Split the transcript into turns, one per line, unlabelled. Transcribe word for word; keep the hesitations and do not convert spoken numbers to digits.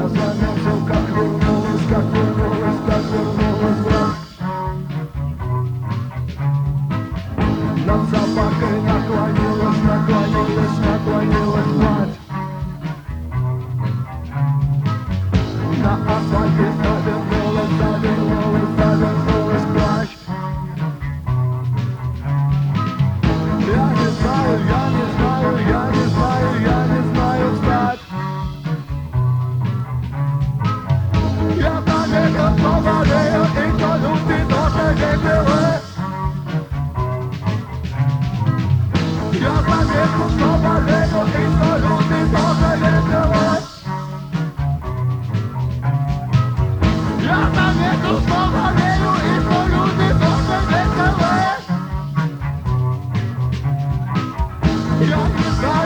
Я заметил, как вернулась, как вернулась, как вернулась враг. Над собакой наклонилась, наклонилась, наклонилась мать. На асфальте завернулась, завернулась, завернулась плащ. Я не знаю, я не знаю, я не знаю, я не знаю встать. Я заметил, что болею, и что люди тоже дебилы. Я заметил, что болею, и что люди тоже дебилы. Я заметил, что болею, и что люди тоже дебилы. Я не знаю.